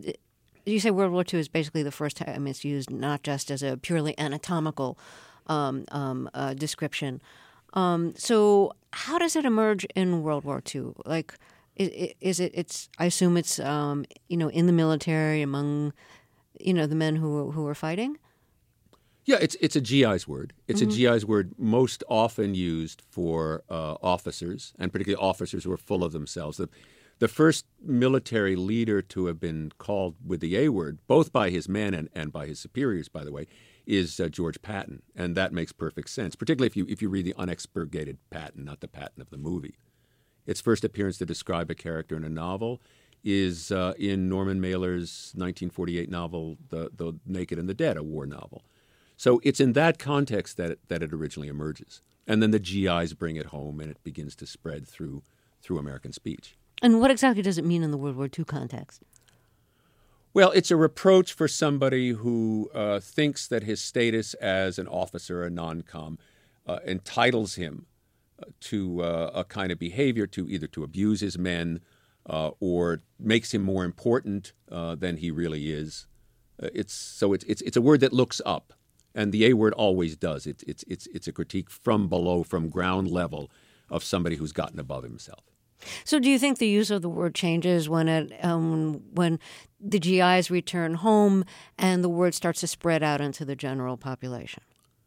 You say World War Two is basically the first time it's used, not just as a purely anatomical um, um, uh, description. Um, so how does it emerge in World War Two? Like, is, is it? It's. I assume it's. Um, you know, in the military among, you know, the men who who were fighting. Yeah, it's it's a G I's word. It's Mm-hmm. a G I's word most often used for uh, officers, and particularly officers who are full of themselves. The, the first military leader to have been called with the A word, both by his men and, and by his superiors, by the way, is uh, George Patton, and that makes perfect sense, particularly if you if you read the unexpurgated Patton, not the Patton of the movie. Its first appearance to describe a character in a novel is uh, in Norman Mailer's nineteen forty-eight novel, The, the Naked and the Dead, a war novel. So it's in that context that it, that it originally emerges. And then the G Is bring it home, and it begins to spread through through American speech. And what exactly does it mean in the World War Two context? Well, it's a reproach for somebody who uh, thinks that his status as an officer, a non-com, uh, entitles him uh, to uh, a kind of behavior, to either to abuse his men uh, or makes him more important uh, than he really is. Uh, it's so it's it's it's a word that looks up. And the A word always does. It's it's it's it's a critique from below, from ground level, of somebody who's gotten above himself. So, do you think the use of the word changes when it um, when the G Is return home and the word starts to spread out into the general population?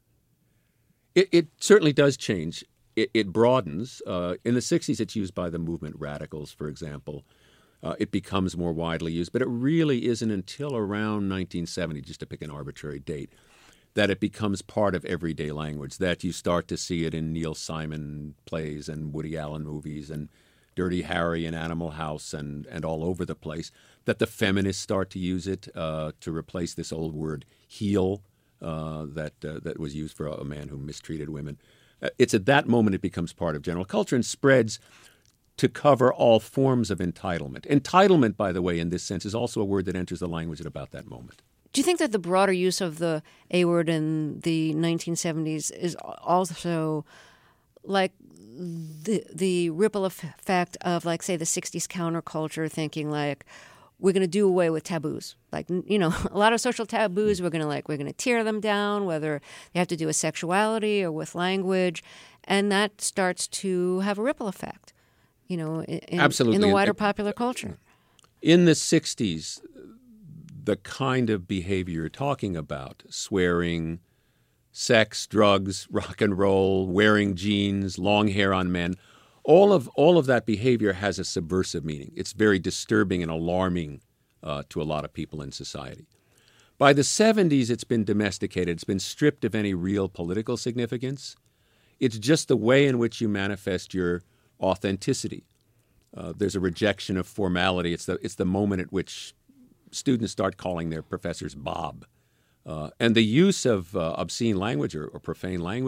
It, it certainly does change. It, it broadens. Uh, in the sixties, it's used by the movement radicals, for example. Uh, it becomes more widely used, but it really isn't until around nineteen seventy, just to pick an arbitrary date, that it becomes part of everyday language, that you start to see it in Neil Simon plays and Woody Allen movies and Dirty Harry and Animal House and, and all over the place, that the feminists start to use it uh, to replace this old word heel uh, that uh, that was used for a man who mistreated women. Uh, it's at that moment it becomes part of general culture and spreads to cover all forms of entitlement. Entitlement, by the way, in this sense, is also a word that enters the language at about that moment. Do you think that the broader use of the A word in the nineteen seventies is also like the the ripple effect of, like, say, the sixties counterculture thinking, like, we're going to do away with taboos? Like, you know, a lot of social taboos, we're going to like we're going to tear them down, whether they have to do with sexuality or with language, and that starts to have a ripple effect, you know, in, Absolutely. in the wider And, popular culture. In the sixties, the kind of behavior you're talking about, swearing, sex, drugs, rock and roll, wearing jeans, long hair on men, all of all of that behavior has a subversive meaning. It's very disturbing and alarming uh, to a lot of people in society. By the seventies, it's been domesticated. It's been stripped of any real political significance. It's just the way in which you manifest your authenticity. Uh, there's a rejection of formality. It's the it's the moment at which students start calling their professors Bob. Uh, and the use of uh, obscene language or, or profane language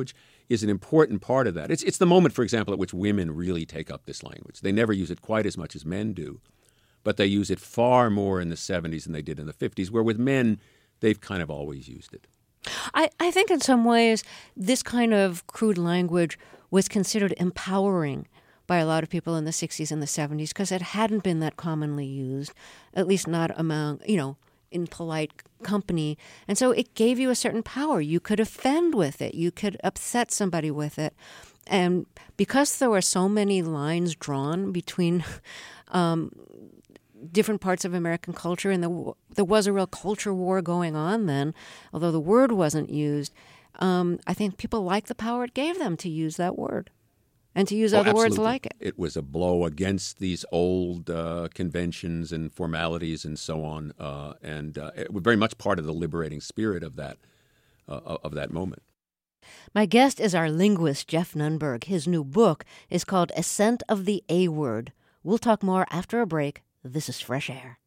is an important part of that. It's it's the moment, for example, at which women really take up this language. They never use it quite as much as men do, but they use it far more in the seventies than they did in the fifties, where with men, they've kind of always used it. I, I think in some ways this kind of crude language was considered empowering by a lot of people in the sixties and the seventies because it hadn't been that commonly used, at least not among, you know, in polite company. And so it gave you a certain power. You could offend with it. You could upset somebody with it. And because there were so many lines drawn between um, different parts of American culture, and the, there was a real culture war going on then, although the word wasn't used, um, I think people liked the power it gave them to use that word and to use oh, other absolutely. words like it. It was a blow against these old uh, conventions and formalities and so on, uh, and uh, it was very much part of the liberating spirit of that uh, of that moment. My guest is our linguist, Jeff Nunberg. His new book is called Ascent of the A Word. We'll talk more after a break. This is Fresh Air.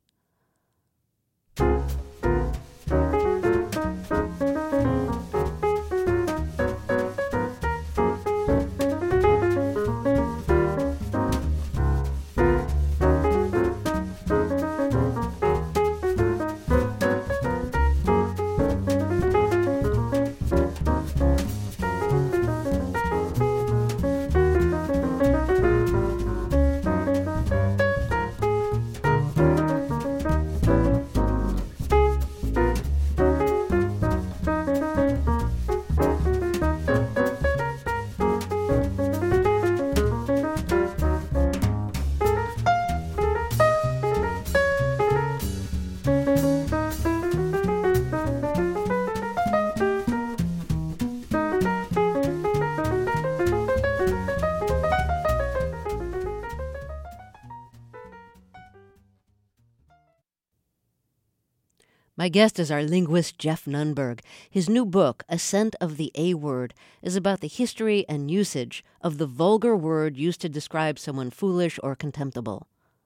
My guest is our linguist, Jeff Nunberg. His new book, Ascent of the A Word, is about the history and usage of the vulgar word used to describe someone foolish or contemptible.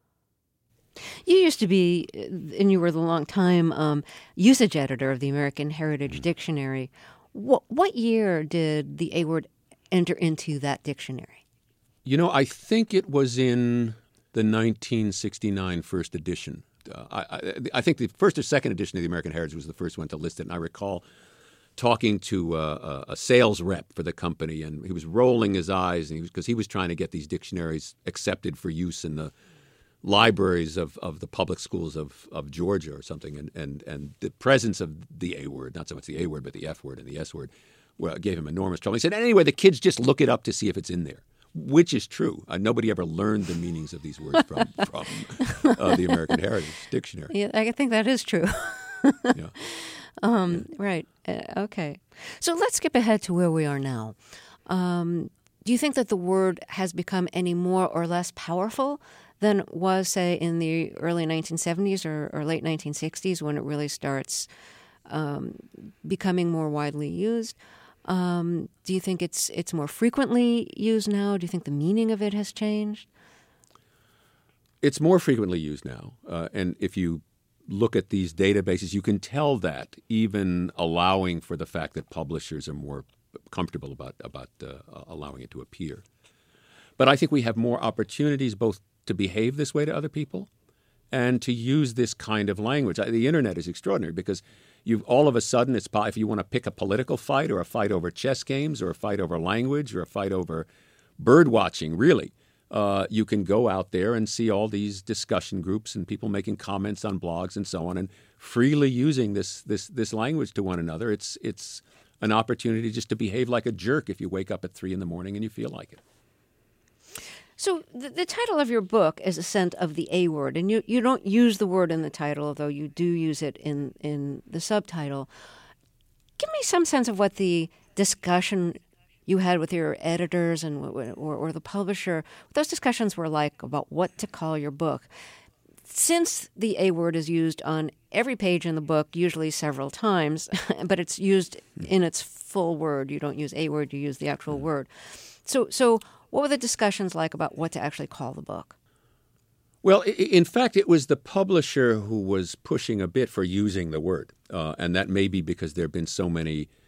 You used to be, and you were the long time um, usage editor of the American Heritage Dictionary. What, what year did the A word enter into that dictionary? You know, I think it was in the nineteen sixty-nine first edition. Uh, I, I, I think the first or second edition of the American Heritage was the first one to list it, and I recall talking to uh, a sales rep for the company, and he was rolling his eyes because he, he was trying to get these dictionaries accepted for use in the libraries of, of the public schools of, of Georgia or something, and, and, and the presence of the A word, not so much the A word, but the F word and the S word, well, gave him enormous trouble. He said, anyway, the kids just look it up to see if it's in there, which is true. Uh, nobody ever learned the meanings of these words from, from uh, the American Heritage Dictionary. Yeah, I think that is true. yeah. Um, yeah. Right. Uh, okay. So let's skip ahead to where we are now. Um, do you think that the word has become any more or less powerful than was, say, in the early nineteen seventies or, or late nineteen sixties when it really starts um, becoming more widely used? Um, do you think it's it's more frequently used now? Do you think the meaning of it has changed? It's more frequently used now. Uh, and if you look at these databases, you can tell that, even allowing for the fact that publishers are more comfortable about, about uh, allowing it to appear. But I think we have more opportunities both to behave this way to other people and to use this kind of language. The internet is extraordinary because you all of a sudden, it's if you want to pick a political fight or a fight over chess games or a fight over language or a fight over bird watching, really, uh, you can go out there and see all these discussion groups and people making comments on blogs and so on and freely using this this this language to one another. It's it's an opportunity just to behave like a jerk if you wake up at three in the morning and you feel like it. So the, the title of your book is Ascent of the A Word, and you, you don't use the word in the title, although you do use it in, in the subtitle. Give me some sense of what the discussion you had with your editors and or, or the publisher, what those discussions were like about what to call your book. Since the A word is used on every page in the book, usually several times, but it's used in its full word. You don't use A word, you use the actual word. So so what were the discussions like about what to actually call the book? Well, in fact, it was the publisher who was pushing a bit for using the word. Uh, and that may be because there have been so many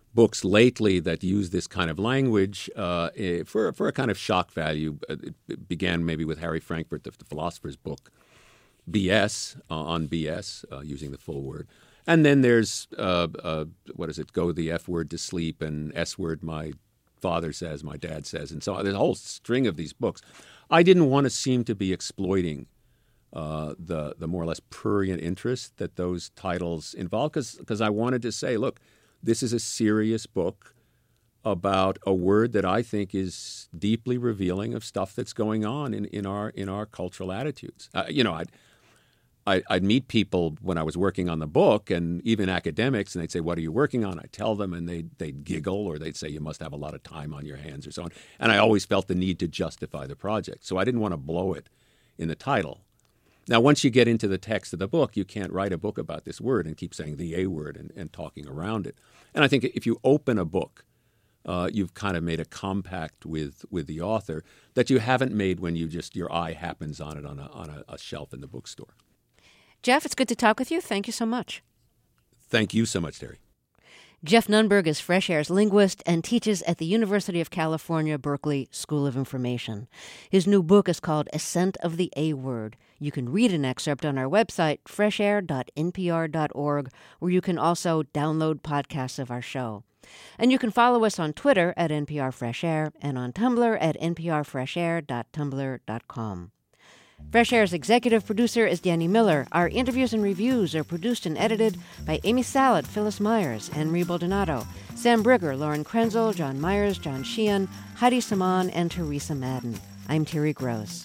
books lately that use this kind of language uh, for for a kind of shock value. It began maybe with Harry Frankfurt, the, the philosopher's book, B S, uh, on B S, uh, using the full word. And then there's, uh, uh, what is it, go the F word to sleep, and S word my father says, my dad says, and so on. There's a whole string of these books. I didn't want to seem to be exploiting uh, the the more or less prurient interest that those titles involve, because I wanted to say, look, this is a serious book about a word that I think is deeply revealing of stuff that's going on in, in our in our cultural attitudes. Uh, you know, I'd, I, I'd meet people when I was working on the book, and even academics, and they'd say, "What are you working on?" I'd tell them, and they'd, they'd giggle, or they'd say, "You must have a lot of time on your hands," or so on. And I always felt the need to justify the project, so I didn't want to blow it in the title. Now, once you get into the text of the book, you can't write a book about this word and keep saying the A word and, and talking around it. And I think if you open a book, uh, you've kind of made a compact with, with the author that you haven't made when you just your eye happens on it on a, on a, a shelf in the bookstore. Jeff, it's good to talk with you. Thank you so much. Thank you so much, Terry. Jeff Nunberg is Fresh Air's linguist and teaches at the University of California, Berkeley School of Information. His new book is called Ascent of the A Word. You can read an excerpt on our website, fresh air dot n p r dot org, where you can also download podcasts of our show. And you can follow us on Twitter at N P R Fresh Air and on Tumblr at n p r fresh air dot tumblr dot com. Fresh Air's executive producer is Danny Miller. Our interviews and reviews are produced and edited by Amy Salat, Phyllis Myers, Henry Baldonado, Sam Brigger, Lauren Krenzel, John Myers, John Sheehan, Heidi Saman, and Teresa Madden. I'm Terry Gross.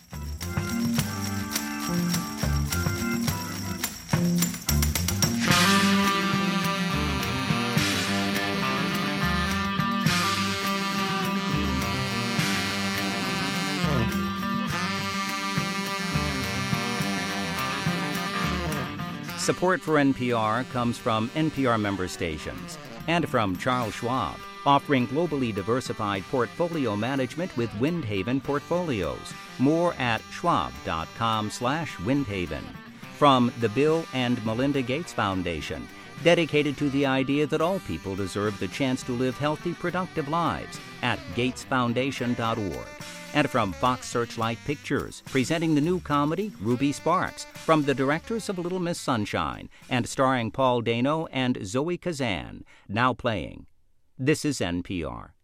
Support for N P R comes from N P R member stations and from Charles Schwab, offering globally diversified portfolio management with Windhaven Portfolios. More at schwab.com slash Windhaven. From the Bill and Melinda Gates Foundation, dedicated to the idea that all people deserve the chance to live healthy, productive lives, at gates foundation dot org. And from Fox Searchlight Pictures, presenting the new comedy Ruby Sparks, from the directors of Little Miss Sunshine, and starring Paul Dano and Zoe Kazan, now playing. This is N P R.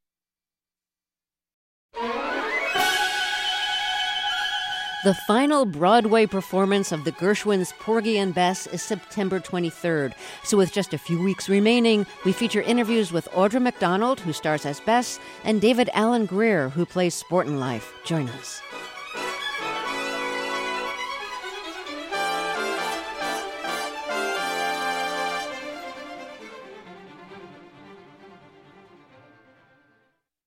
The final Broadway performance of the Gershwins' Porgy and Bess is September twenty-third. So with just a few weeks remaining, we feature interviews with Audra McDonald, who stars as Bess, and David Alan Grier, who plays Sportin' Life. Join us.